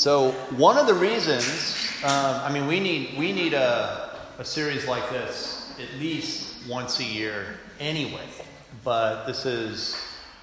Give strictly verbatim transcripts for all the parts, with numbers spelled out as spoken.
So one of the reasons, um, I mean, we need we need a, a series like this at least once a year anyway. But this is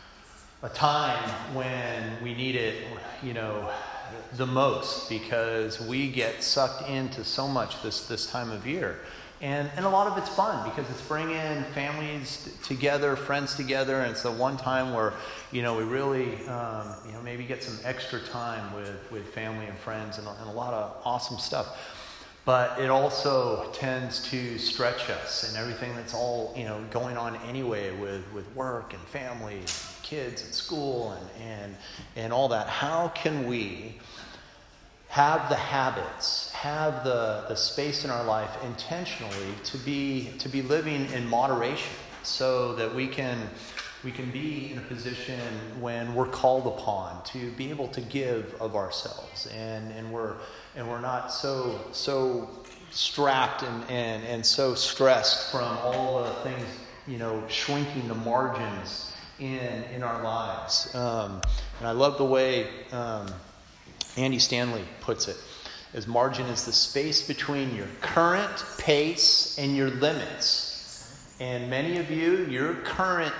a time when we need it, you know, the most, because we get sucked into so much this this time of year. And and a lot of it's fun because it's bringing families t- together, friends together, and it's the one time where, you know, we really, um, you know, maybe get some extra time with, with family and friends and, and a lot of awesome stuff. But it also tends to stretch us and everything that's all, you know, going on anyway with, with work and family, and kids and school and, and, and all that. How can we have the habits, have the, the space in our life intentionally to be to be living in moderation, so that we can we can be in a position when we're called upon to be able to give of ourselves, and, and we're and we're not so so strapped and, and, and so stressed from all the things, you know, shrinking the margins in in our lives. Um, and I love the way um, Andy Stanley puts it, as margin is the space between your current pace and your limits. And many of you, your current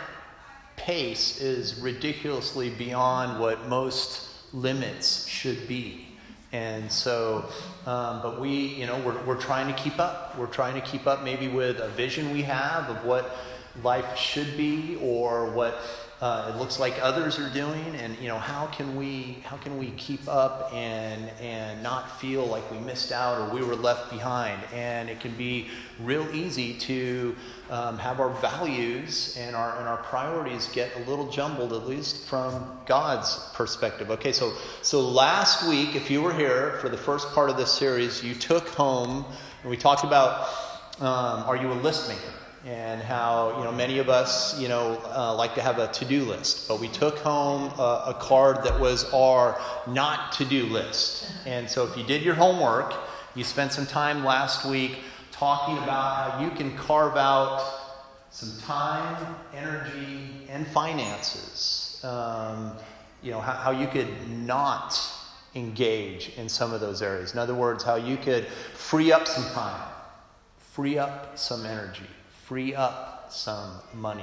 pace is ridiculously beyond what most limits should be. And so, um, but we, you know, we're we're trying to keep up. We're trying to keep up maybe with a vision we have of what life should be, or what Uh, it looks like others are doing, and you know, how can we how can we keep up and and not feel like we missed out or we were left behind? And it can be real easy to um, have our values and our and our priorities get a little jumbled, at least from God's perspective. Okay, so so last week, if you were here for the first part of this series, you took home, and we talked about um, are you a list maker? And how, you know, many of us, you know, uh, like to have a to-do list. But we took home a, a card that was our not to-do list. And so if you did your homework, you spent some time last week talking about how you can carve out some time, energy, and finances. Um, you know, how, how you could not engage in some of those areas. In other words, how you could free up some time, free up some energy, free up some money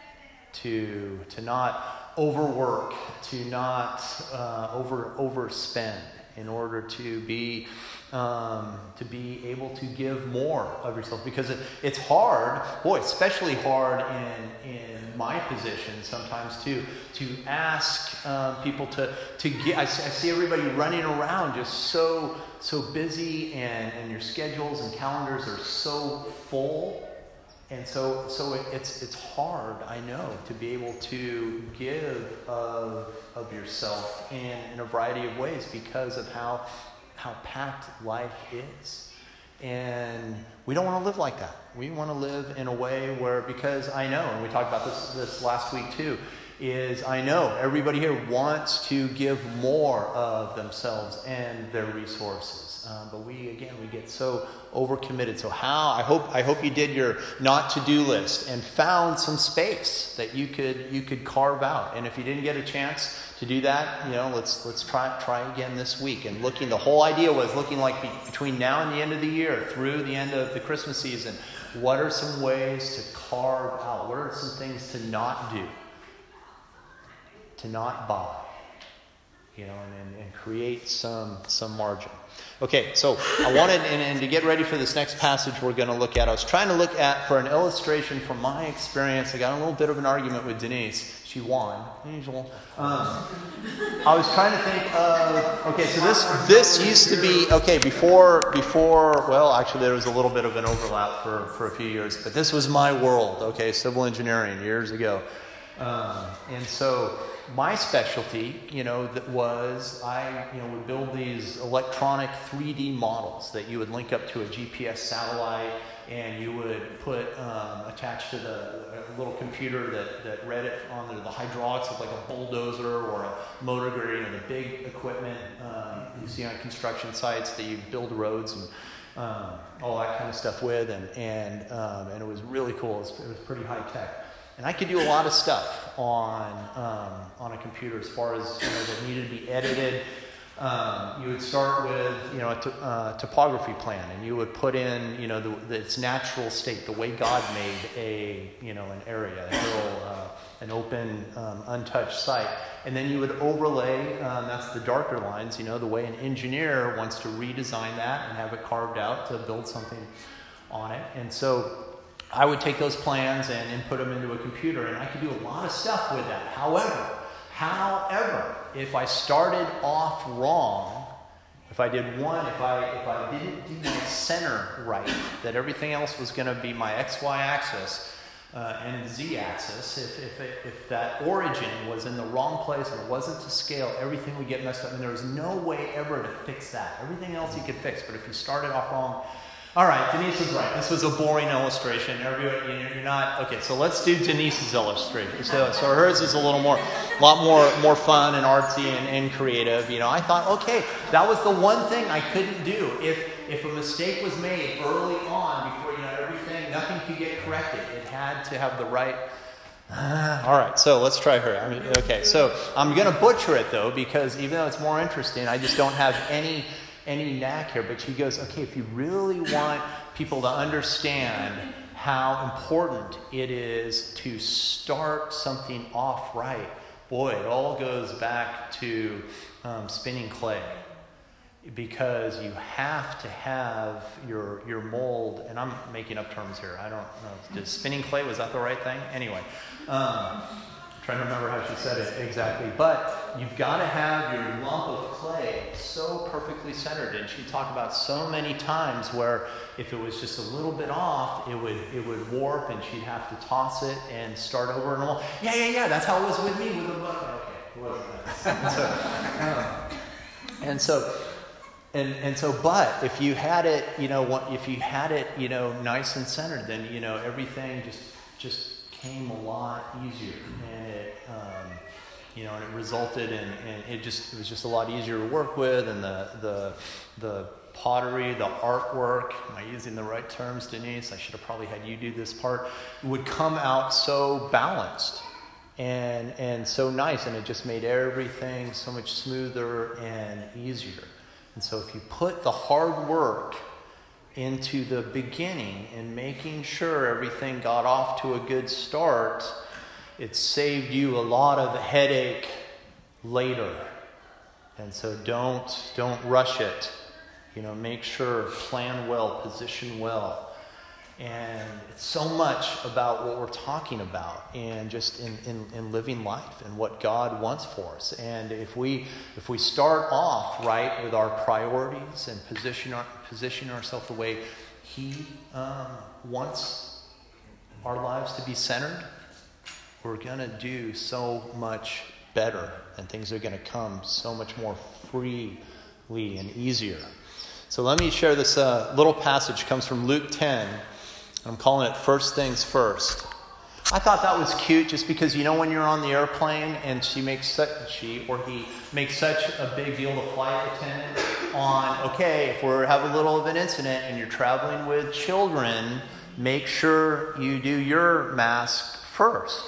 to to not overwork, to not uh, over overspend, in order to be um, to be able to give more of yourself. Because it, it's hard, boy, especially hard in in my position sometimes to to ask um, people to to get. I, I see everybody running around just so so busy, and and your schedules and calendars are so full. And so, so it, it's it's hard, I know, to be able to give of of yourself in, in a variety of ways because of how how packed life is. And we don't want to live like that. We want to live in a way where, because I know, and we talked about this this last week too, is I know everybody here wants to give more of themselves and their resources. Um, but we, again, we get so overcommitted. So how, I hope I hope you did your not to-do list and found some space that you could you could carve out. And if you didn't get a chance to do that, you know, let's let's try try again this week. And looking, the whole idea was looking like be, between now and the end of the year, through the end of the Christmas season, what are some ways to carve out? What are some things to not do? To not buy, you know, and, and, and create some some margin. Okay, so I wanted, and, and to get ready for this next passage we're going to look at, I was trying to look at, for an illustration from my experience, I got a little bit of an argument with Denise. She won, usual. Um, I was trying to think of, okay, so this this used to be, okay, before, before, well, actually there was a little bit of an overlap for, for a few years, but this was my world, okay, civil engineering years ago. Um, and so my specialty, you know, that was I, you know, would build these electronic three D models that you would link up to a G P S satellite, and you would put um, attached to the a little computer that, that read it on the, the hydraulics of like a bulldozer or a motor grader, you know, the big equipment um, you see on construction sites that you build roads and um, all that kind of stuff with, and and um, and it was really cool. It was, it was pretty high tech. And I could do a lot of stuff on um, on a computer as far as, you know, that needed to be edited. Um, you would start with, you know, a t- uh, topography plan, and you would put in, you know, the, the, its natural state, the way God made a, you know, an area, a hill, uh, an open, um, untouched site. And then you would overlay, um, that's the darker lines, you know, the way an engineer wants to redesign that and have it carved out to build something on it. And so I would take those plans and input them into a computer, and I could do a lot of stuff with that. However, However, if I started off wrong, if I did one, if I if I didn't do my center right, that everything else was going to be my X Y axis uh, and Z axis, if if, it, if that origin was in the wrong place and it wasn't to scale, everything would get messed up. And there was no way ever to fix that. Everything else you could fix, but if you started off wrong. All right, Denise was right. This was a boring illustration. Everybody, you're not okay. So let's do Denise's illustration. So, so hers is a little more, a lot more, more fun and artsy and, and creative. You know, I thought, okay, that was the one thing I couldn't do. If if a mistake was made early on, before you know everything, nothing could get corrected. It had to have the right. Uh, all right, so let's try her. I mean, okay, so I'm going to butcher it though, because even though it's more interesting, I just don't have any. any knack here, but she goes, okay, if you really want people to understand how important it is to start something off right, boy, it all goes back to um, spinning clay, because you have to have your your mold, and I'm making up terms here, I don't know, did spinning clay, was that the right thing? Anyway, um, trying to remember how she said it exactly, but you've got to have your lump of clay so perfectly centered. And she talked about so many times where if it was just a little bit off, it would it would warp, and she'd have to toss it and start over and over. Yeah, yeah, yeah. That's how it was with me with the bucket. Okay, it wasn't that. And so, um, and so, and and so, but if you had it, you know, if you had it, you know, nice and centered, then you know everything just just. came a lot easier, and it, um, you know, and it resulted in, and it just, it was just a lot easier to work with, and the, the, the pottery, the artwork, am I using the right terms, Denise? I should have probably had you do this part, would come out so balanced and, and so nice, and it just made everything so much smoother and easier. And so if you put the hard work into the beginning and making sure everything got off to a good start, it saved you a lot of headache later. And so don't don't rush it. You know, make sure, plan well, position well. And it's so much about what we're talking about, and just in, in, in living life and what God wants for us. And if we if we start off right with our priorities and position our, position ourselves the way He um, wants our lives to be centered, we're going to do so much better, and things are going to come so much more freely and easier. So let me share this uh, little passage. It comes from Luke ten. I'm calling it First Things First. I thought that was cute, just because, you know, when you're on the airplane and she makes such, she or he makes such a big deal, the flight attendant, on, okay, if we have a little of an incident and you're traveling with children, make sure you do your mask first.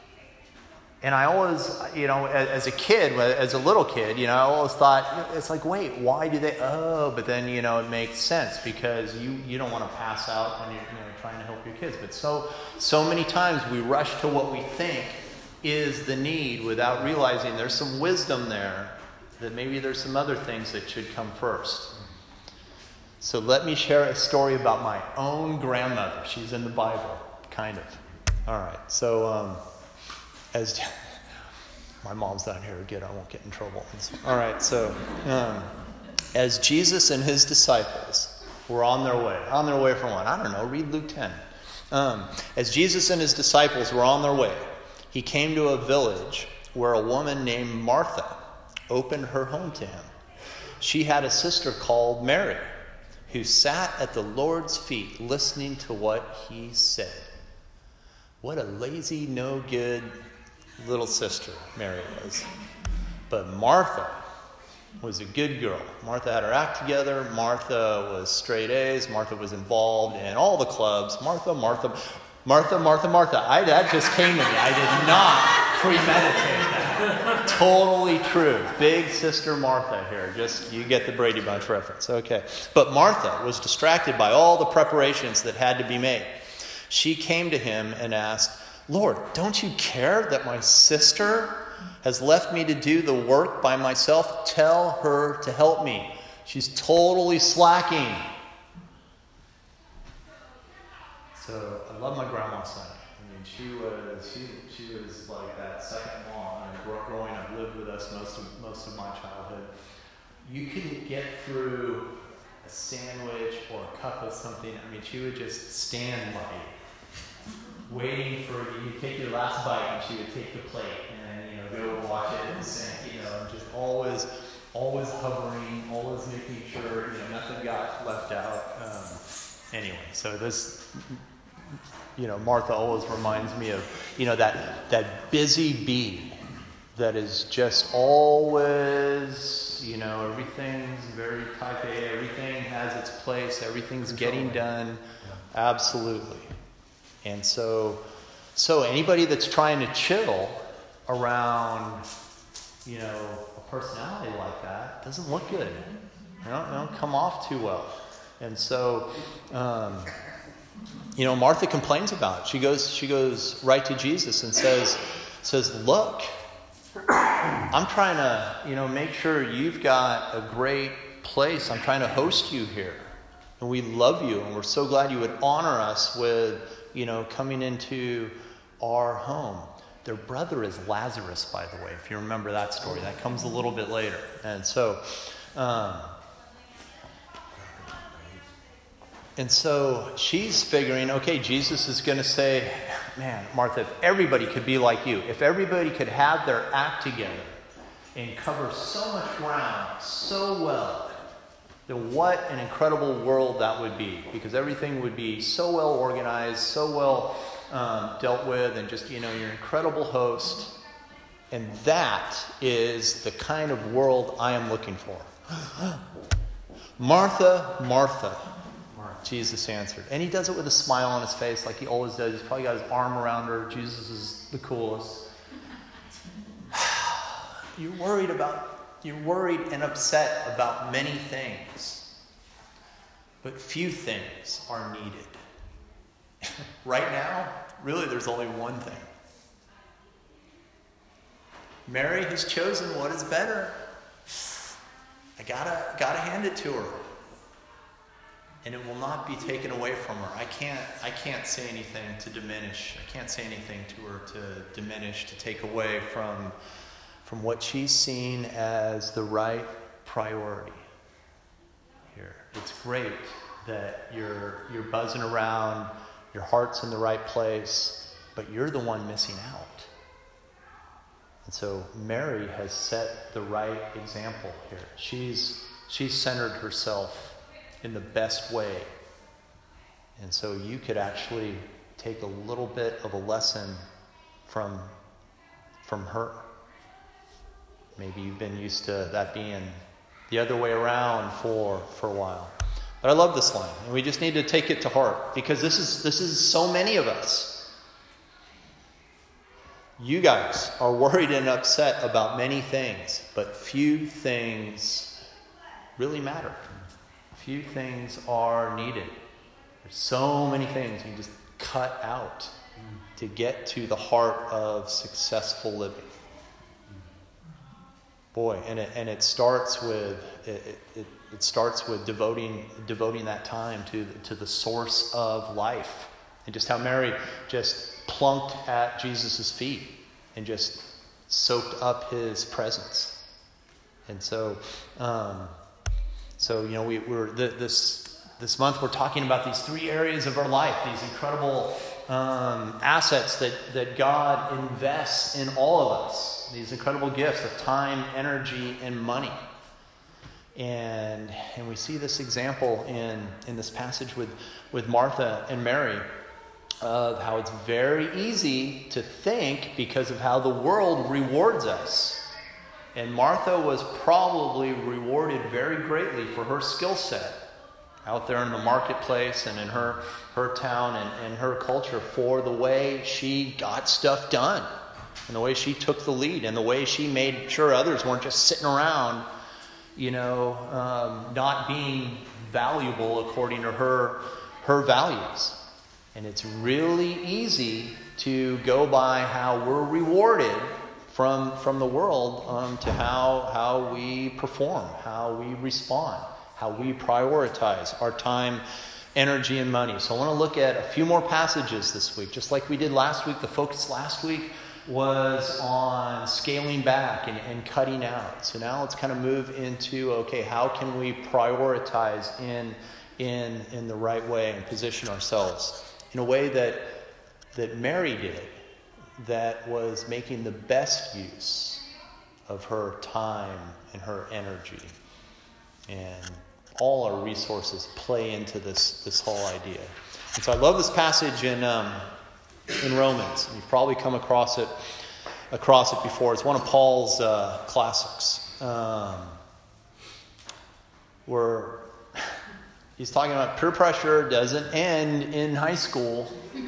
And I always, you know, as a kid, as a little kid, you know, I always thought, it's like, wait, why do they, oh, but then, you know, it makes sense, because you, you don't want to pass out when you're, you know, trying to help your kids. But so, so many times we rush to what we think is the need without realizing there's some wisdom there, that maybe there's some other things that should come first. So let me share a story about my own grandmother. She's in the Bible, kind of. All right, so, um, As my mom's down here, good, I won't get in trouble. All right, so um, as Jesus and his disciples were on their way, on their way from what? I don't know, read Luke ten. Um, as Jesus and his disciples were on their way, he came to a village where a woman named Martha opened her home to him. She had a sister called Mary, who sat at the Lord's feet listening to what he said. What a lazy, no good little sister Mary was. But Martha was a good girl. Martha had her act together. Martha was straight A's. Martha was involved in all the clubs. Martha, Martha, Martha, Martha, Martha. I, that just came to me. I did not premeditate that. Totally true. Big sister Martha here. Just, you get the Brady Bunch reference. Okay. But Martha was distracted by all the preparations that had to be made. She came to him and asked, Lord, don't you care that my sister has left me to do the work by myself? Tell her to help me. She's totally slacking. So I love my grandma's son. I mean, she was she she was like that second mom. And growing up, lived with us most of most of my childhood. You couldn't get through a sandwich or a cup of something. I mean, she would just stand like waiting for you to take your last bite, and she would take the plate and you know go watch it and sing. You know, just always always hovering, always making sure you know nothing got left out. Um, anyway, so this. You know, Martha always reminds me of, you know, that that busy bee that is just always, you know, everything's very type A, everything has its place, everything's getting done. Absolutely. And so, so anybody that's trying to chill around, you know, a personality like that doesn't look good. They don't, they don't come off too well. And so, um, you know, Martha complains about it. She goes, she goes right to Jesus and says, says, look, I'm trying to, you know, make sure you've got a great place. I'm trying to host you here. And we love you. And we're so glad you would honor us with, you know, coming into our home. Their brother is Lazarus, by the way, if you remember that story. That comes a little bit later. And so, um, And so she's figuring, okay, Jesus is going to say, man, Martha, if everybody could be like you, if everybody could have their act together and cover so much ground so well, then what an incredible world that would be. Because everything would be so well organized, so well um, dealt with, and just, you know, you're an incredible host. And that is the kind of world I am looking for. Martha, Martha. Jesus answered. And he does it with a smile on his face like he always does. He's probably got his arm around her. Jesus is the coolest. You're worried about, you're worried and upset about many things. But few things are needed. Right now, really there's only one thing. Mary has chosen what is better. I gotta, gotta hand it to her. And it will not be taken away from her. I can't I can't say anything to diminish. I can't say anything to her to diminish, to take away from, from what she's seen as the right priority here. It's great that you're you're buzzing around, your heart's in the right place, but you're the one missing out. And so Mary has set the right example here. She's she's centered herself in the best way. And so you could actually take a little bit of a lesson from, from her. Maybe you've been used to that being the other way around for, for a while. But I love this line, and we just need to take it to heart, because this is this is so many of us. You guys are worried and upset about many things, but few things really matter. Few things are needed. There's so many things you just cut out to get to the heart of successful living. Boy, and it and it starts with it it, it starts with devoting devoting that time to to the source of life, and just how Mary just plunked at Jesus' feet and just soaked up his presence. And so. Um, So, you know, we, we're this this month we're talking about these three areas of our life, these incredible um, assets that, that God invests in all of us, these incredible gifts of time, energy, and money. And and we see this example in, in this passage with, with Martha and Mary of how it's very easy to think, because of how the world rewards us. And Martha was probably rewarded very greatly for her skill set out there in the marketplace and in her, her town and, and her culture, for the way she got stuff done. and the way she took the lead, and the way she made sure others weren't just sitting around, you know, um, not being valuable according to her her values. And it's really easy to go by how we're rewarded from from the world um, to how how we perform, how we respond, how we prioritize our time, energy, and money. So I want to look at a few more passages this week, just like we did last week. The focus last week was on scaling back and, and cutting out. So now let's kind of move into, okay, how can we prioritize in in in the right way and position ourselves in a way that that Mary did, that was making the best use of her time and her energy. And all our resources play into this, this whole idea. And so I love this passage in um, in Romans. You've probably come across it across it before. It's one of Paul's uh, classics. Um, where he's talking about peer pressure doesn't end in high school.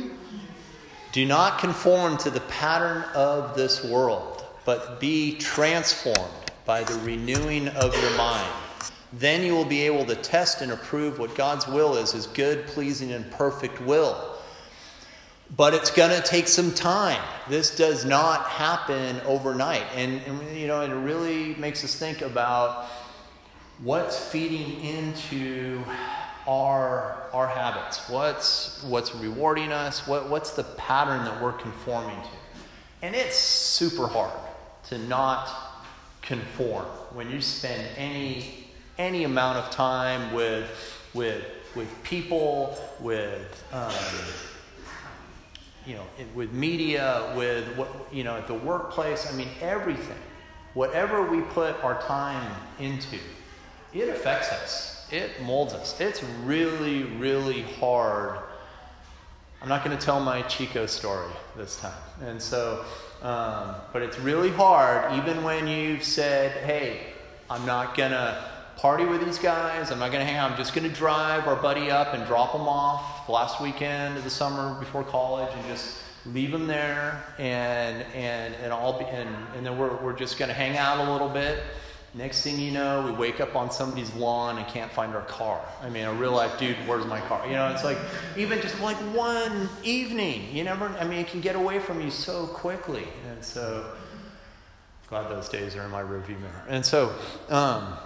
Do not conform to the pattern of this world, but be transformed by the renewing of your mind. Then you will be able to test and approve what God's will is, his good, pleasing, and perfect will. But it's going to take some time. This does not happen overnight. And, and, you know, it really makes us think about what's feeding into our our habits. What's what's rewarding us? What what's the pattern that we're conforming to? And it's super hard to not conform when you spend any any amount of time with with with people, with um, you know, with media, with what you know at the workplace. I mean, everything, whatever we put our time into, it affects us. It molds us. It's really, really hard. I'm not going to tell my Chico story this time. And so, um, but it's really hard, even when you've said, hey, I'm not going to party with these guys. I'm not going to hang out. I'm just going to drive our buddy up and drop him off the last weekend of the summer before college and just leave him there. And and and all be, and, and then we're we're just going to hang out a little bit. Next thing you know, we wake up on somebody's lawn and can't find our car. I mean, a real life, dude, where's my car? You know, it's like, even just like one evening, you never, I mean, it can get away from you so quickly. And so, glad those days are in my rearview mirror. And so, um,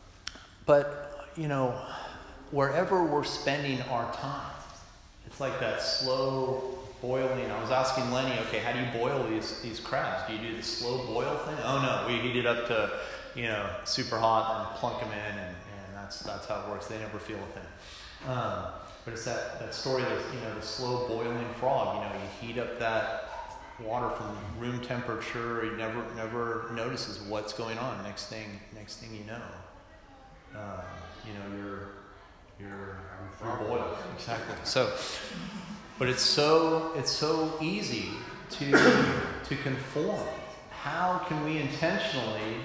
but, you know, wherever we're spending our time, it's like that slow boiling. I was asking Lenny, okay, how do you boil these, these crabs? Do you do the slow boil thing? Oh, no, we heat it up to, you know, super hot and plunk them in, and, and that's that's how it works. They never feel a thing. Um, but it's that, that story of, you know, the slow boiling frog. You know, you heat up that water from room temperature. You never never notices what's going on. Next thing next thing you know, uh, you know, you're you're you're boiled. Exactly. So, but it's so it's so easy to to conform. How can we intentionally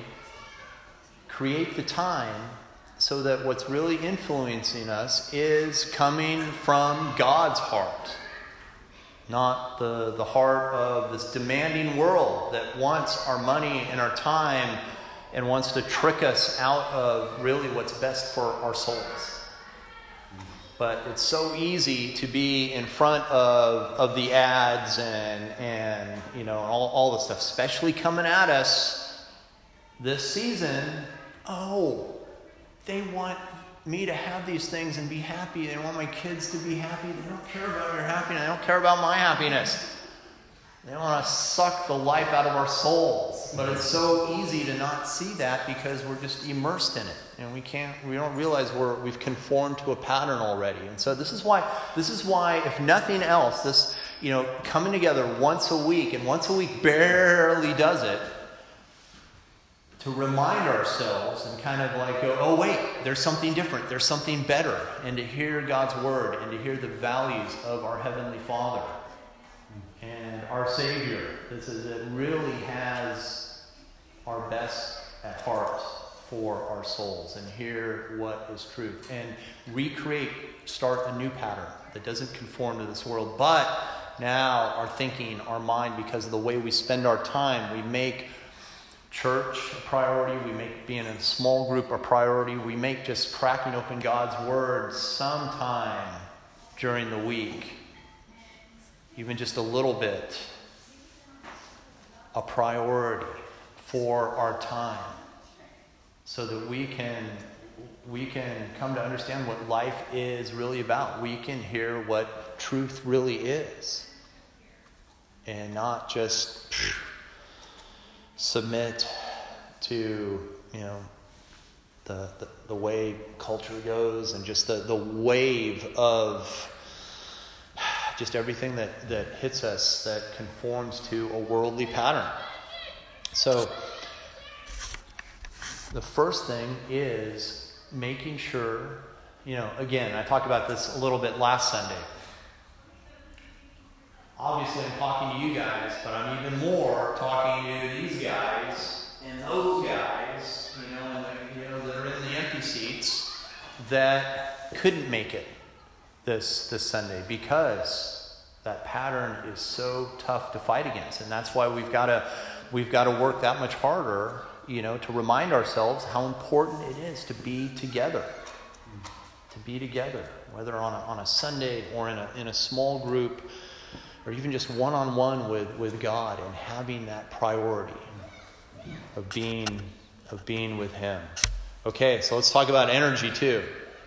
create the time so that what's really influencing us is coming from God's heart, not the, the heart of this demanding world that wants our money and our time and wants to trick us out of really what's best for our souls. But it's so easy to be in front of, of the ads and, and you know, all, all this stuff, especially coming at us this season. Oh, they want me to have these things and be happy. They want my kids to be happy. They don't care about your happiness. They don't care about my happiness. They want to suck the life out of our souls. But it's so easy to not see that because we're just immersed in it. And we can't, we don't realize we're, we've conformed to a pattern already. And so this is why, this is why, if nothing else, this, you know, coming together once a week, and once a week barely does it, to remind ourselves and kind of like go, oh wait, there's something different, there's something better, and to hear God's word and to hear the values of our Heavenly Father and our Savior that that really has our best at heart for our souls, and hear what is truth and recreate, start a new pattern that doesn't conform to this world, but now our thinking, our mind, because of the way we spend our time, we make church a priority, we make being in a small group a priority, we make just cracking open God's Word sometime during the week, even just a little bit, a priority for our time, so that we can we can come to understand what life is really about. We can hear what truth really is, and not just submit to, you know, the, the the way culture goes, and just the, the wave of just everything that, that hits us that conforms to a worldly pattern. So the first thing is making sure, you know, again, I talked about this a little bit last Sunday. Obviously, I'm talking to you guys, but I'm even more talking to these guys and those guys, you know, and the, you know, that are in the empty seats that couldn't make it this this Sunday, because that pattern is so tough to fight against, and that's why we've got to we've got to work that much harder, you know, to remind ourselves how important it is to be together, to be together, whether on a, on a Sunday or in a in a small group, or even just one-on-one with, with God, and having that priority of being of being with Him. Okay, so let's talk about energy too.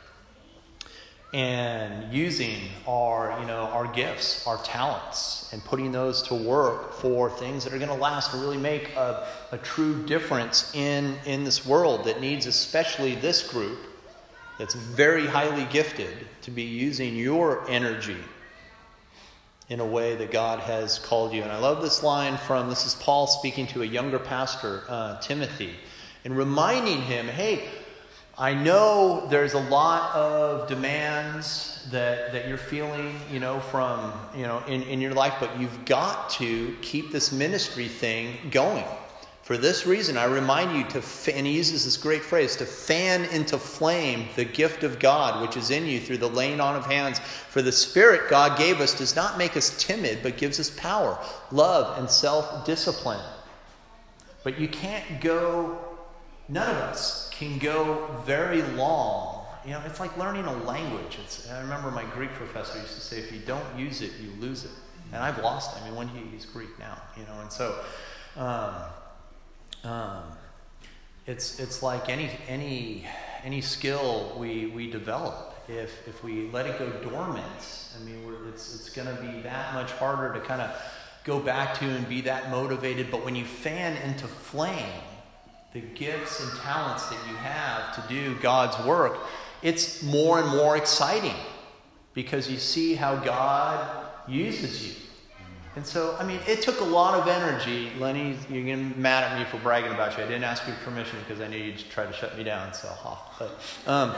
And using our, you know, our gifts, our talents, and putting those to work for things that are going to last and really make a, a true difference in, in this world that needs, especially this group that's very highly gifted, to be using your energy in a way that God has called you. And I love this line from, this is Paul speaking to a younger pastor, uh, Timothy, and reminding him, hey, I know there's a lot of demands that, that you're feeling, you know, from, you know, in, in your life, but you've got to keep this ministry thing going. For this reason, I remind you to, and he uses this great phrase, to fan into flame the gift of God, which is in you through the laying on of hands. For the Spirit God gave us does not make us timid, but gives us power, love, and self-discipline. But you can't go, none of us can go very long. You know, it's like learning a language. It's, I remember my Greek professor used to say, if you don't use it, you lose it. And I've lost it. I mean, when he, he's Greek now, you know, and so... Um, Um, it's it's like any any any skill we, we develop. If if we let it go dormant, I mean, we're, it's it's going to be that much harder to kind of go back to and be that motivated. But when you fan into flame the gifts and talents that you have to do God's work, it's more and more exciting, because you see how God uses you. And so, I mean, it took a lot of energy. Lenny, you're getting mad at me for bragging about you. I didn't ask your permission because I knew you'd try to shut me down. So, ha. But, um,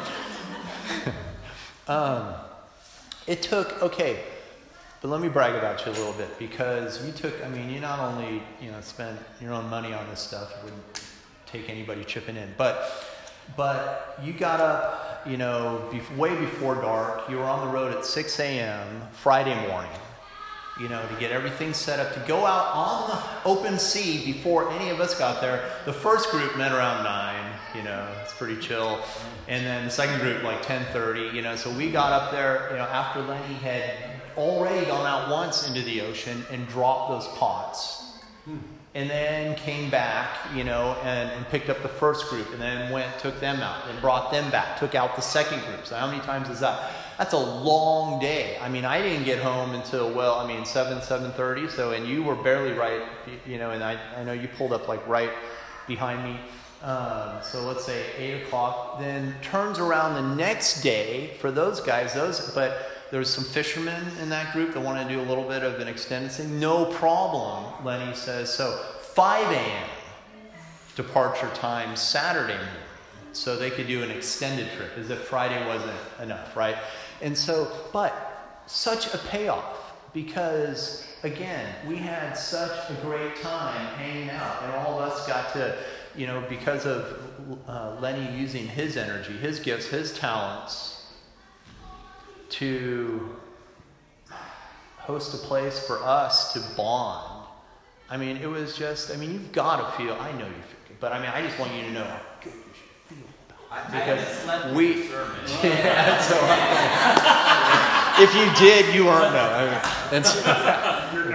um, it took, okay, but let me brag about you a little bit, because you took, I mean, you not only, you know, spent your own money on this stuff, it wouldn't take anybody chipping in, but, but you got up, you know, be, way before dark. You were on the road at six a.m. Friday morning, you know, to get everything set up, to go out on the open sea before any of us got there. The first group met around nine, you know, it's pretty chill. And then the second group, like ten thirty, you know, so we got up there, you know, after Lenny had already gone out once into the ocean and dropped those pots. Hmm. And then came back, you know, and, and picked up the first group, and then went, took them out, and brought them back, took out the second group. So how many times is that? That's a long day. I mean, I didn't get home until, well, I mean, seven, seven thirty. So, and you were barely right, you know, and I, I know you pulled up like right behind me. Um, so let's say eight o'clock. Then turns around the next day for those guys, those, but there's some fishermen in that group that want to do a little bit of an extended thing. No problem, Lenny says. So five a.m. departure time Saturday morning. So they could do an extended trip, as if Friday wasn't enough, right? And so, but such a payoff, because again, we had such a great time hanging out, and all of us got to, you know, because of uh, Lenny using his energy, his gifts, his talents to host a place for us to bond. I mean, it was just, I mean, you've got to feel, I know you feel good, but I mean, I just want you to know how good you should feel about it. Because we, yeah, so I, if you did, you weren't, no. I mean, and so, you're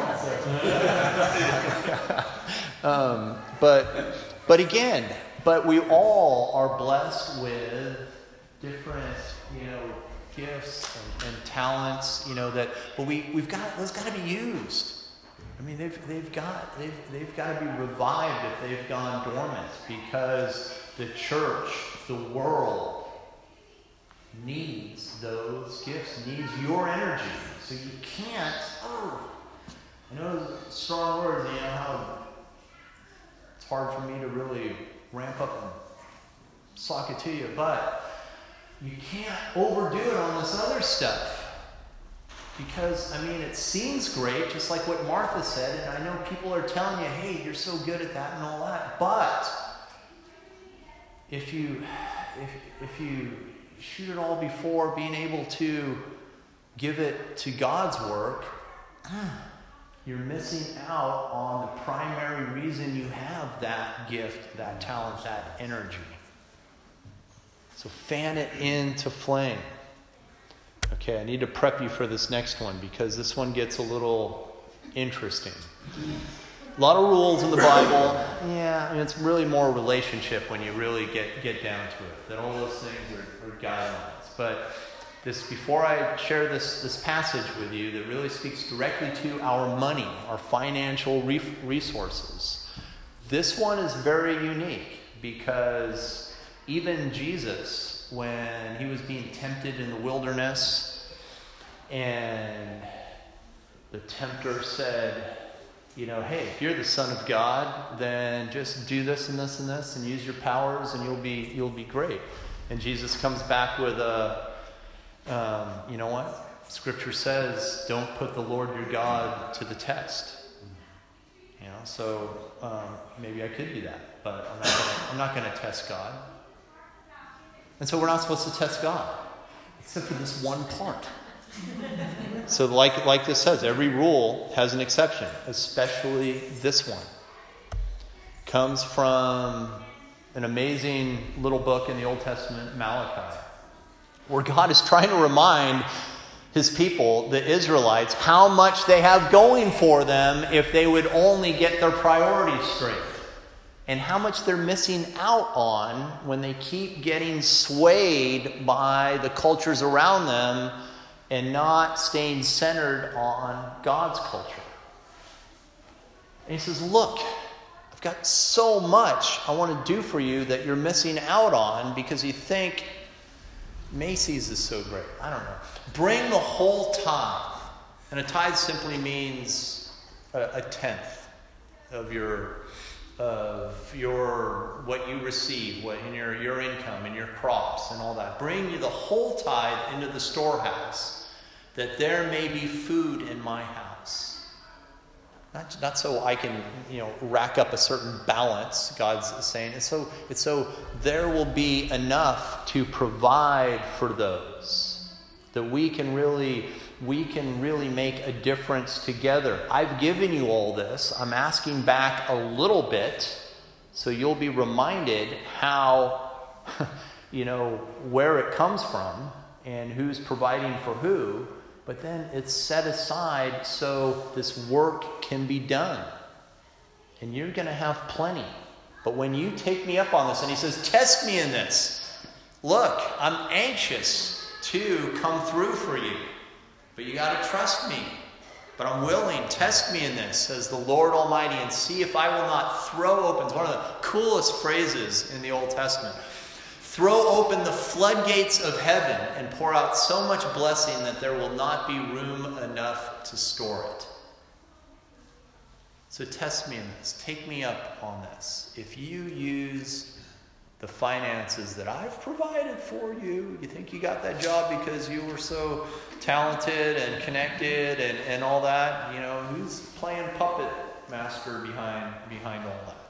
now um, but, but again, but we all are blessed with different, you know, gifts and, and talents, you know, that, but we, we've got, those got to be used. I mean, they've, they've got, they've, they've got to be revived if they've gone dormant, because the church, the world needs those gifts, needs your energy. So you can't, oh, I know strong words, you know, how it's hard for me to really ramp up and sock it to you, but you can't overdo it on this other stuff. Because, I mean, it seems great, just like what Martha said, and I know people are telling you, hey, you're so good at that and all that, but if you, if, if you shoot it all before being able to give it to God's work, you're missing out on the primary reason you have that gift, that talent, that energy. So fan it into flame. Okay, I need to prep you for this next one because this one gets a little interesting. A lot of rules in the Bible. Yeah, I mean, it's really more relationship when you really get, get down to it. That all those things are, are guidelines. But this, before I share this, this passage with you that really speaks directly to our money, our financial re- resources, this one is very unique because even Jesus, when he was being tempted in the wilderness, and the tempter said, you know, hey, if you're the Son of God, then just do this and this and this and use your powers and you'll be you'll be great. And Jesus comes back with a, um, you know what? Scripture says, don't put the Lord your God to the test. You know, so um, maybe I could do that, but I'm not gonna, I'm not going to test God. And so we're not supposed to test God, except for this one part. So like, like this says, every rule has an exception, especially this one. Comes from an amazing little book in the Old Testament, Malachi, where God is trying to remind his people, the Israelites, how much they have going for them if they would only get their priorities straight. And how much they're missing out on when they keep getting swayed by the cultures around them and not staying centered on God's culture. And he says, look, I've got so much I want to do for you that you're missing out on because you think Macy's is so great. I don't know. Bring the whole tithe. And a tithe simply means a, a tenth of your of your what you receive, what in your, your income and your crops and all that. Bring you the whole tithe into the storehouse, that there may be food in my house. Not, not so I can, you know, rack up a certain balance, God's saying. It's so it's so there will be enough to provide for those. That we can really we can really make a difference together. I've given you all this. I'm asking back a little bit so you'll be reminded how, you know, where it comes from and who's providing for who. But then it's set aside so this work can be done. And you're going to have plenty. But when you take me up on this, and he says, test me in this. Look, I'm anxious to come through for you. But you got to trust me. But I'm willing. Test me in this, says the Lord Almighty, and see if I will not throw open. It's one of the coolest phrases in the Old Testament. Throw open the floodgates of heaven and pour out so much blessing that there will not be room enough to store it. So test me in this. Take me up on this. If you use the finances that I've provided for you, you think you got that job because you were so talented and connected and, and all that, you know, who's playing puppet master behind behind all that?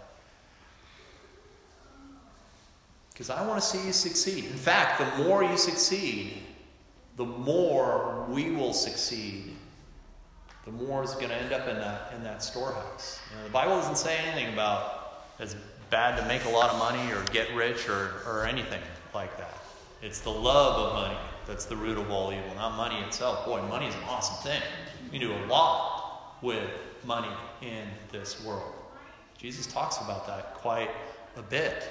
Because I want to see you succeed. In fact, the more you succeed, the more we will succeed the more is going to end up in that in that storehouse. You know, the Bible doesn't say anything about it's bad to make a lot of money or get rich or, or anything like that. It's the love of money that's the root of all evil, not money itself. Boy, money is an awesome thing. You can do a lot with money in this world. Jesus talks about that quite a bit.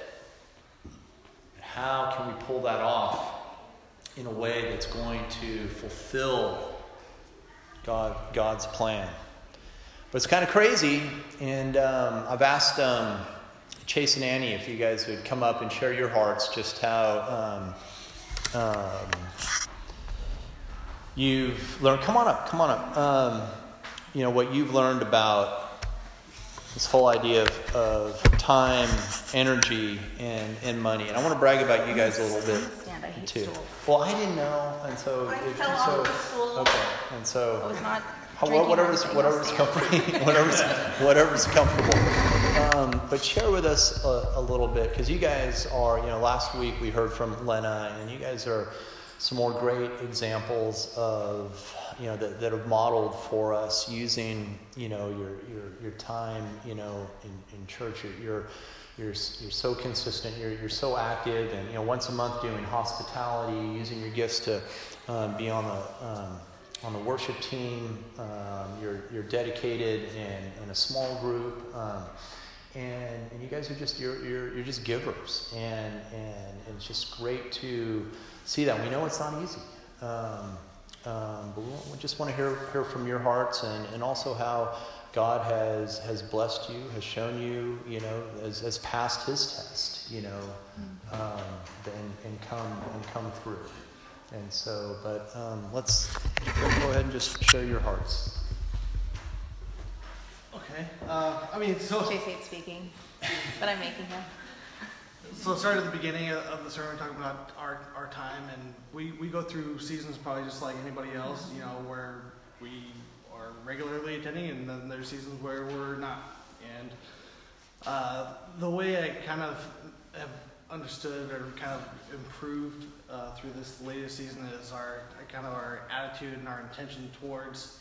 How can we pull that off in a way that's going to fulfill God, God's plan? But it's kind of crazy, and um, I've asked um, Chase and Annie if you guys would come up and share your hearts, just how um, um, you've learned. Come on up, come on up. Um, you know, what you've learned about this whole idea of, of time, energy, and, and money. And I want to brag about you guys a little bit stand. I hate too. stools. Well, I didn't know, and so I if, fell so, off the stool. Okay, and so I was not how, drinking whatever's anything, whatever's I'll comfortable, whatever's whatever's comfortable. Um, but share with us a, a little bit, because you guys are, you know, last week we heard from Lena, and you guys are some more great examples of, you know, that, that have modeled for us using, you know, your your, your time, you know, in, in church. You're, you're you're you're so consistent. You're you're so active, and you know, once a month doing hospitality, using your gifts to um, be on the um, on the worship team. Um, you're you're dedicated in, in a small group. Um, And and you guys are just you're you're you're just givers, and and, and it's just great to see that. We know it's not easy, um, um, but we, we just want to hear hear from your hearts, and, and also how God has has blessed you, has shown you, you know, has, has passed His test, you know, um, and and come and come through. And so, but um, let's go ahead and just share your hearts. Okay. Uh, I mean, so Chase hates speaking, but I'm making him. so start at the beginning of, of the sermon talking about our our time, and we, we go through seasons probably just like anybody else, you know, where we are regularly attending, and then there's seasons where we're not. And uh, the way I kind of have understood or kind of improved uh, through this latest season is our kind of our attitude and our intention towards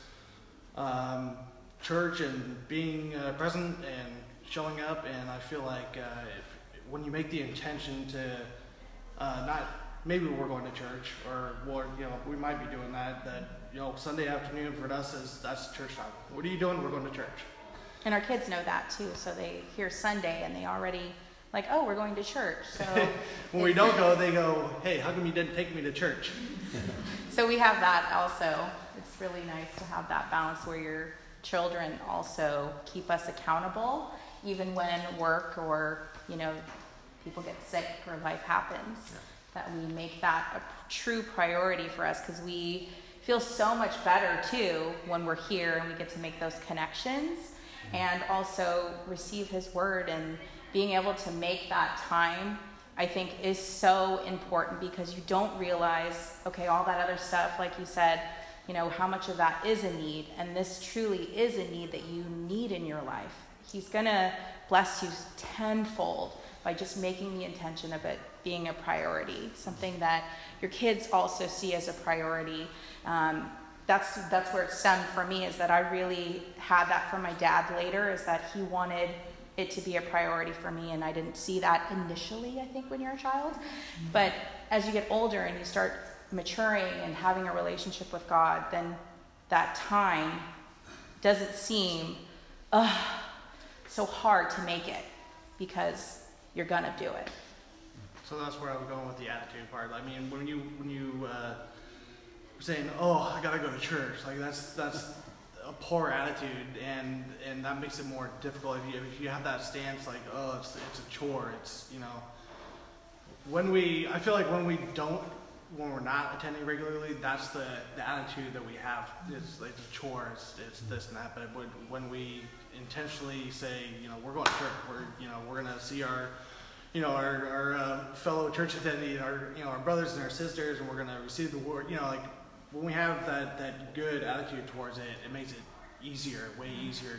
Um, church and being uh, present and showing up. And I feel like uh, if, when you make the intention to uh, not, maybe we're going to church, or or you know, we might be doing that, that, you know, Sunday afternoon for us is, that's church time. What are you doing? We're going to church. And our kids know that too, so they hear Sunday and they already like, oh, we're going to church. So when we don't go, they go, hey, how come you didn't take me to church? So we have that also. It's really nice to have that balance where your children also keep us accountable, even when work or, you know, people get sick or life happens, yeah. That we make that a true priority for us, because we feel so much better too when we're here and we get to make those connections and also receive His word. And being able to make that time, I think, is so important, because you don't realize, okay, all that other stuff, like you said, you know, how much of that is a need. And this truly is a need that you need in your life. He's going to bless you tenfold by just making the intention of it being a priority, something that your kids also see as a priority. Um, that's that's where it stemmed for me, is that I really had that from my dad later, is that he wanted it to be a priority for me, and I didn't see that initially, I think, when you're a child. But as you get older and you start maturing and having a relationship with God, then that time doesn't seem uh, so hard to make it, because you're gonna do it. So that's where I was going with the attitude part. I mean, when you when you uh, were saying, "Oh, I gotta go to church," like that's that's a poor attitude, and and that makes it more difficult. If you if you have that stance, like, "Oh, it's it's a chore," it's, you know. When we, I feel like when we don't, when we're not attending regularly, that's the, the attitude that we have. It's, it's a chore, it's, it's this and that. But when, when we intentionally say, you know, we're going to church, we're, you know, we're going to see our, you know, our, our uh, fellow church attendees, our, you know, our brothers and our sisters, and we're going to receive the word, you know, like, when we have that, that good attitude towards it, it makes it easier, way easier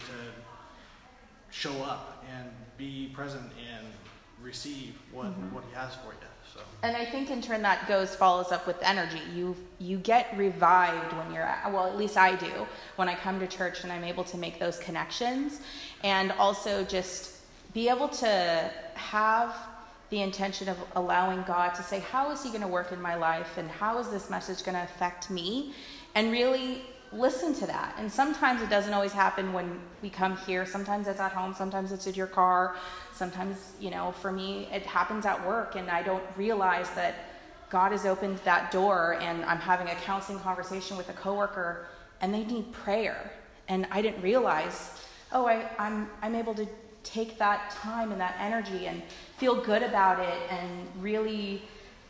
to show up and be present and receive what, mm-hmm. what He has for you. So. And I think in turn that goes, follows up with energy. You you get revived when you're at, well, at least I do, when I come to church and I'm able to make those connections. And also just be able to have the intention of allowing God to say, how is he going to work in my life? And how is this message going to affect me? And really listen to that. And sometimes it doesn't always happen when we come here. Sometimes it's at home. Sometimes it's in your car. Sometimes, you know, for me, it happens at work and I don't realize that God has opened that door and I'm having a counseling conversation with a coworker and they need prayer. And I didn't realize, oh, I, I'm I'm able to take that time and that energy and feel good about it and really,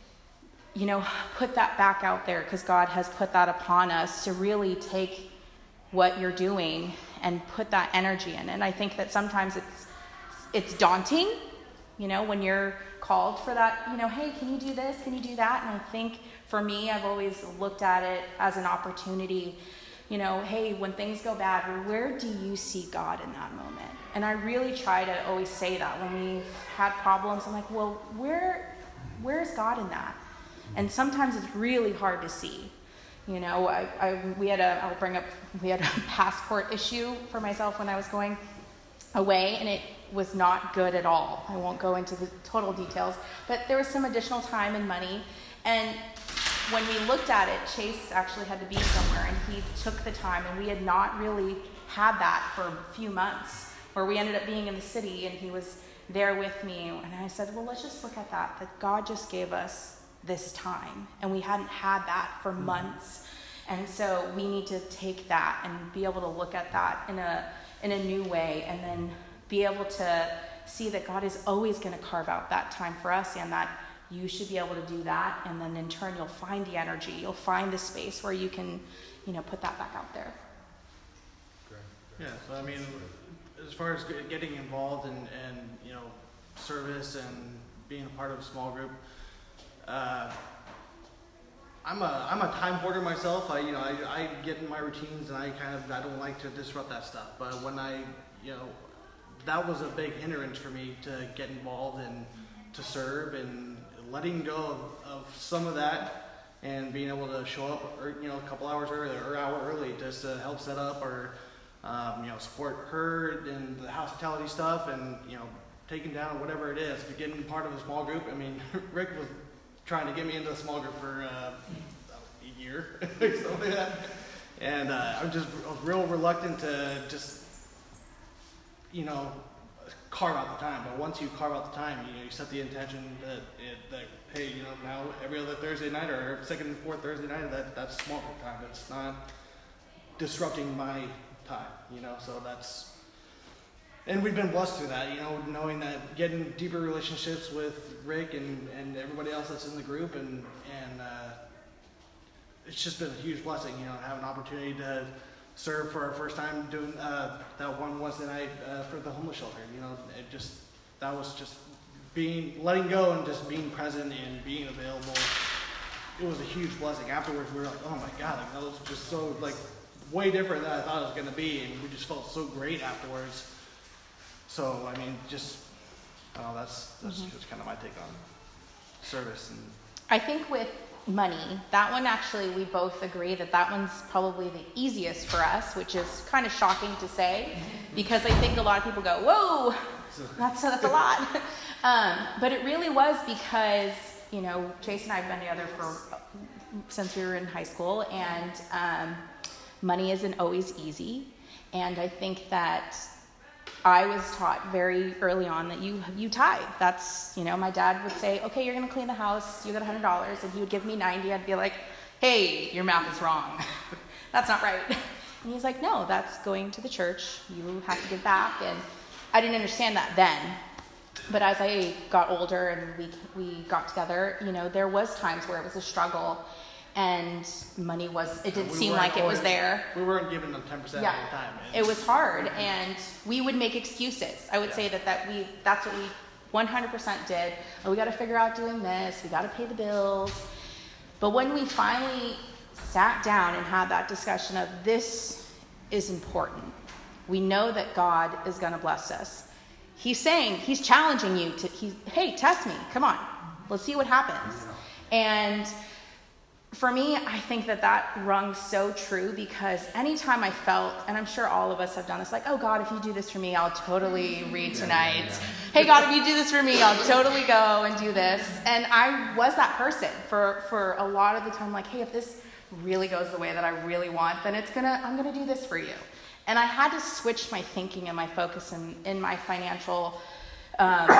you know, put that back out there because God has put that upon us to really take what you're doing and put that energy in. And I think that sometimes it's it's daunting, you know, when you're called for that, you know, hey, can you do this? Can you do that? And I think for me, I've always looked at it as an opportunity, you know, hey, when things go bad, where do you see God in that moment? And I really try to always say that when we've had problems. I'm like, well, where where's God in that? And sometimes it's really hard to see. You know, I, I we had a, I'll bring up, we had a passport issue for myself when I was going away, and it was not good at all. I won't go into the total details, but there was some additional time and money. And when we looked at it, Chase actually had to be somewhere, and he took the time, and we had not really had that for a few months, where we ended up being in the city, and he was there with me. And I said, well, let's just look at that, that God just gave us this time, and we hadn't had that for months. And so we need to take that and be able to look at that in a in a new way, and then be able to see that God is always going to carve out that time for us, and that you should be able to do that. And then in turn, you'll find the energy, you'll find the space where you can, you know, put that back out there. Yeah, so I mean, as far as getting involved in, and you know, service and being a part of a small group, uh, I'm a I'm a time hoarder myself. I you know I, I get in my routines, and I kind of I don't like to disrupt that stuff. But when I you know that was a big hindrance for me to get involved and to serve, and letting go of, of some of that and being able to show up or, you know a couple hours early or an hour early just to help set up or um, you know support her in the hospitality stuff, and you know taking down whatever it is, but getting part of a small group. I mean, Rick was trying to get me into a small group for uh, a year, something like that. And uh, I'm just I was real reluctant to just, you know, carve out the time. But once you carve out the time, you know, you set the intention that, it, that hey, you know, now every other Thursday night or second and fourth Thursday night, that that's small group time. It's not disrupting my time, you know. So that's. And we've been blessed through that, you know, knowing that getting deeper relationships with Rick and, and everybody else that's in the group, and and uh, it's just been a huge blessing, you know, to have an opportunity to serve for our first time doing uh, that one Wednesday night uh, for the homeless shelter. You know, it just that was just being letting go and just being present and being available. It was a huge blessing. Afterwards, we were like, oh my God, like, that was just so like way different than I thought it was going to be, and we just felt so great afterwards. So, I mean, just, I don't know, that's, that's mm-hmm. just kind of my take on service. And I think with money, that one actually, we both agree that that one's probably the easiest for us, which is kind of shocking to say, because I think a lot of people go, whoa, that's, that's a lot. um, but it really was because, you know, Chase and I have been together for, since we were in high school, and um, money isn't always easy. And I think that I was taught very early on that you you tithe. That's, you know, my dad would say, okay, you're going to clean the house, you got one hundred dollars, and he would give me ninety. I'd be like, hey, your math is wrong. That's not right. And he's like, no, that's going to the church. You have to give back. And I didn't understand that then. But as I got older and we we got together, you know, there was times where it was a struggle. And money was, it didn't we seem like it was there. We weren't giving them ten percent yeah. at the time. And it was hard, and we would make excuses. I would yeah. say that, that we that's what we one hundred percent did. Oh, we got to figure out doing this. We got to pay the bills. But when we finally sat down and had that discussion of this is important, we know that God is going to bless us. He's saying, he's challenging you to, he, hey, test me. Come on. Let's see what happens. And for me, I think that that rung so true, because anytime I felt, and I'm sure all of us have done this, like, oh God, if you do this for me, I'll totally read tonight. Yeah, yeah, yeah. Hey God, if you do this for me, I'll totally go and do this. And I was that person for, for a lot of the time, like, hey, if this really goes the way that I really want, then it's gonna, I'm gonna do this for you. And I had to switch my thinking and my focus in, in my financial, um,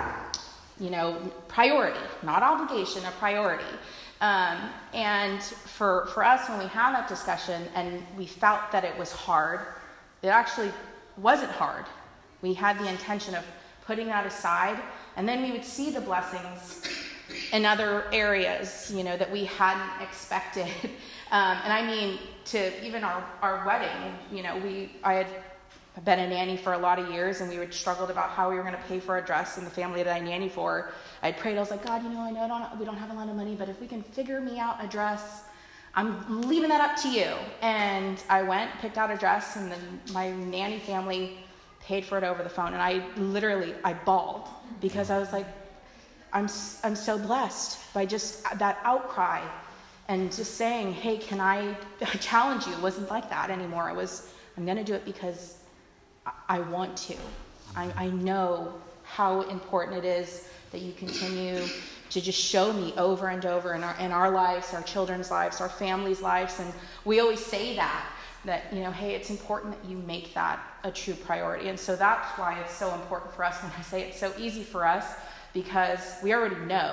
you know, priority, not obligation, a priority. Um, and for, for us, when we had that discussion and we felt that it was hard, it actually wasn't hard. We had the intention of putting that aside, and then we would see the blessings in other areas, you know, that we hadn't expected. Um, and I mean, to even our, our wedding, you know, we, I had been a nanny for a lot of years, and we would struggled about how we were going to pay for a dress in the family that I nanny for. I prayed, I was like, God, you know, I know I don't, we don't have a lot of money, but if we can figure me out a dress, I'm leaving that up to you. And I went, picked out a dress, and then my nanny family paid for it over the phone. And I literally, I bawled, because I was like, I'm, I'm so blessed by just that outcry and just saying, hey, can I, I challenge you? It wasn't like that anymore. It was, I'm going to do it because I, I want to. I, I know how important it is that you continue to just show me over and over in our in our lives, our children's lives, our families' lives. And we always say that, that, you know, hey, it's important that you make that a true priority. And so that's why it's so important for us when I say it's so easy for us, because we already know,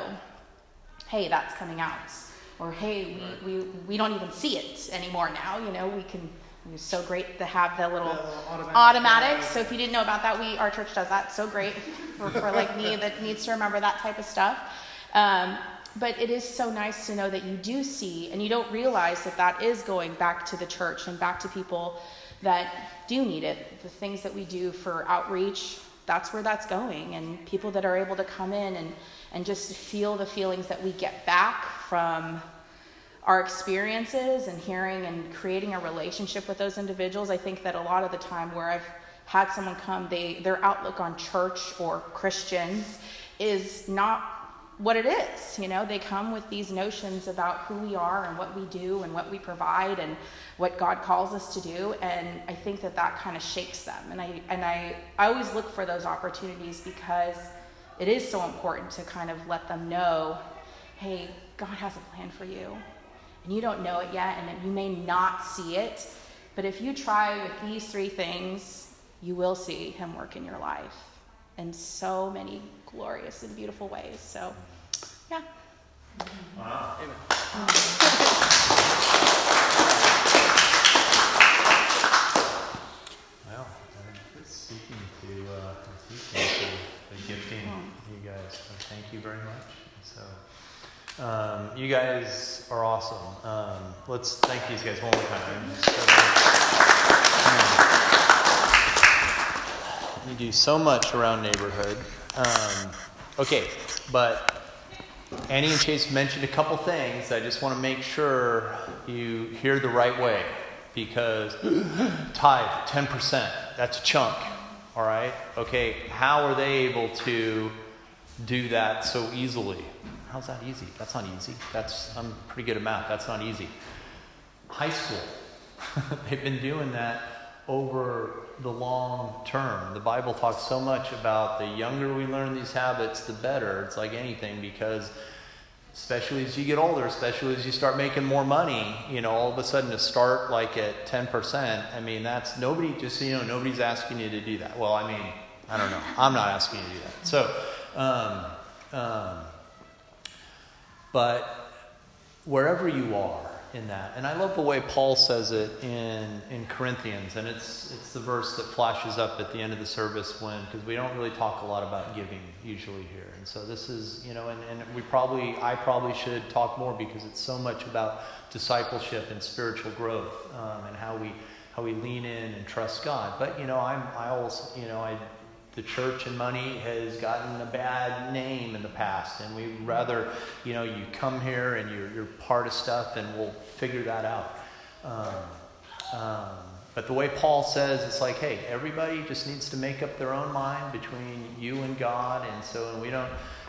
hey, that's coming out. Or, hey, we, we, we don't even see it anymore now. You know, we can, it's so great to have the little the automatic. automatic. So if you didn't know about that, we our church does that. So great for, for like me that needs to remember that type of stuff. Um, but it is so nice to know that you do see, and you don't realize that that is going back to the church and back to people that do need it. The things that we do for outreach, that's where that's going. And people that are able to come in and, and just feel the feelings that we get back from our experiences and hearing and creating a relationship with those individuals. I think that a lot of the time where I've had someone come, they their outlook on church or Christians is not what it is. You know, they come with these notions about who we are and what we do and what we provide and what God calls us to do. And I think that that kind of shakes them. And I and I, I always look for those opportunities, because it is so important to kind of let them know, hey, God has a plan for you. And you don't know it yet, and you may not see it. But if you try with these three things, you will see him work in your life in so many glorious and beautiful ways. So, yeah. Wow. Well, I'm speaking to, uh, speaking to the gifting, you guys. So thank you very much. So. Um, you guys are awesome. Um, let's thank these guys one more time. So, you do so much around neighborhood. Um, okay, but Annie and Chase mentioned a couple things. I just want to make sure you hear the right way, because tithe, ten percent, that's a chunk. All right? Okay, how are they able to do that so easily? How's that easy? That's not easy. That's I'm pretty good at math. That's not easy. High school. They've been doing that over the long term. The Bible talks so much about the younger we learn these habits, the better. It's like anything, because especially as you get older, especially as you start making more money, you know, all of a sudden to start like at ten percent, I mean, that's nobody, just so you know, nobody's asking you to do that. Well, I mean, I don't know. I'm not asking you to do that. So, um, um, But wherever you are in that, and I love the way Paul says it in, in Corinthians, and it's it's the verse that flashes up at the end of the service when, because we don't really talk a lot about giving usually here. And so this is, you know, and, and we probably, I probably should talk more, because it's so much about discipleship and spiritual growth, um, and how we how we lean in and trust God. But, you know, I'm, I always, you know, I, the church and money has gotten a bad name in the past, and we'd rather, you know, you come here and you're, you're part of stuff, and we'll figure that out. Um, um, but the way Paul says, it's like, hey, everybody just needs to make up their own mind between you and God, and so and we don't,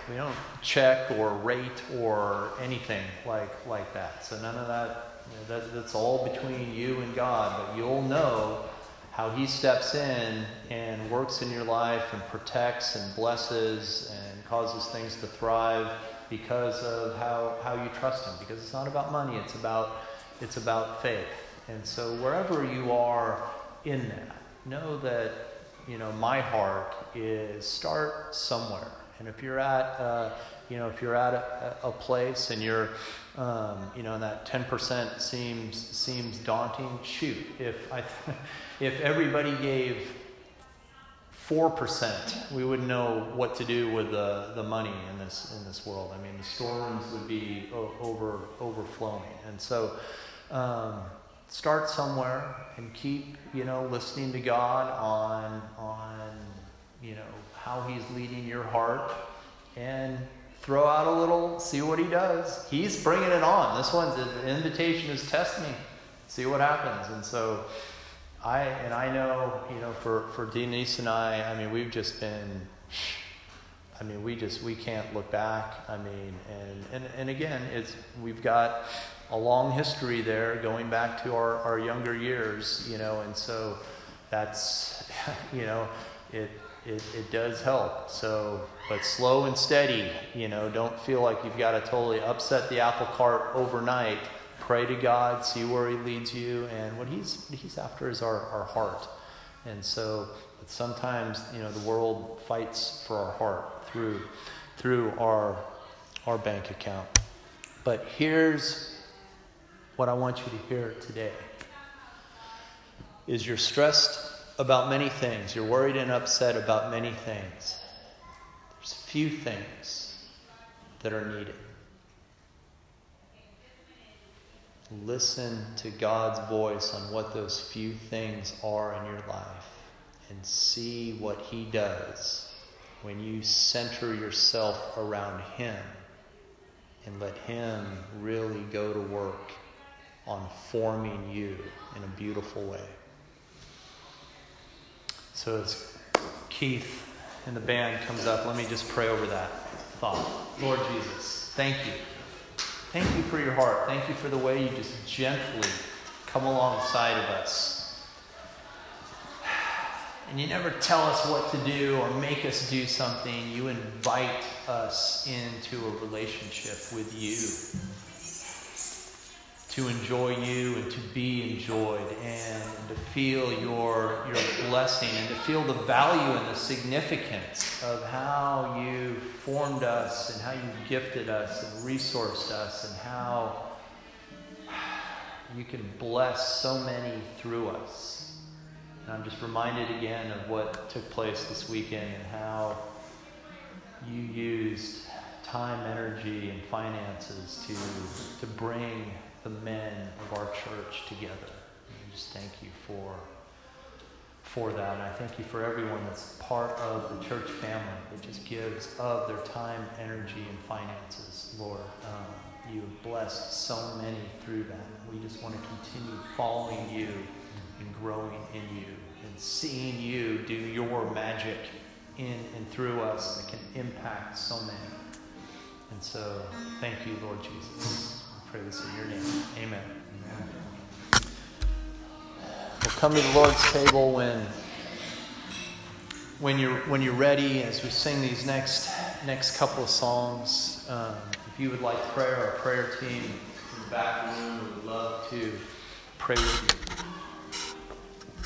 we don't check or rate or anything like like that. So none of that, you know, that that's all between you and God. But you'll know how he steps in and works in your life and protects and blesses and causes things to thrive because of how, how you trust him. Because it's not about money, it's about it's about faith. And so wherever you are in that, know that, you know, my heart is start somewhere. And if you're at, uh, you know, if you're at a, a place and you're, um, you know, and that ten percent seems seems daunting, shoot. If I, if everybody gave four percent, we wouldn't know what to do with the, the money in this in this world. I mean, the storerooms would be o- over overflowing. And so, um, start somewhere and keep, you know, listening to God on on, you know, how he's leading your heart, and throw out a little, see what he does. He's bringing it on. This one's, the invitation is test me, see what happens. And so I, and I know, you know, for, for Denise and I, I mean, we've just been, I mean, we just, we can't look back. I mean, and, and, and again, it's, we've got a long history there going back to our, our younger years, you know, and so that's, you know, it, It, it does help. So, but slow and steady, you know, don't feel like you've got to totally upset the apple cart overnight. Pray to God, see where he leads you, and what he's what he's after is our, our heart. And so, but sometimes, you know, the world fights for our heart through through our our bank account. But here's what I want you to hear today. Is you're stressed about many things. You're worried and upset about many things. There's few things that are needed. Listen to God's voice on what those few things are in your life and see what he does when you center yourself around him and let him really go to work on forming you in a beautiful way. So as Keith and the band comes up, let me just pray over that thought. Lord Jesus, thank you. Thank you for your heart. Thank you for the way you just gently come alongside of us. And you never tell us what to do or make us do something. You invite us into a relationship with you, to enjoy you and to be enjoyed, and to feel your your blessing, and to feel the value and the significance of how you formed us and how you gifted us and resourced us, and how you can bless so many through us. And I'm just reminded again of what took place this weekend and how you used time, energy, and finances to to bring the men of our church together. And I just thank you for for that. And I thank you for everyone that's part of the church family that just gives of their time, energy, and finances. Lord, um, you have blessed so many through that. We just want to continue following you and growing in you and seeing you do your magic in and through us that can impact so many. And so, thank you, Lord Jesus. I pray this in your name. Amen. Amen. We'll come to the Lord's table when when you're when you're ready as we sing these next next couple of songs. Um, if you would like prayer, our prayer team in the back room would love to pray with you.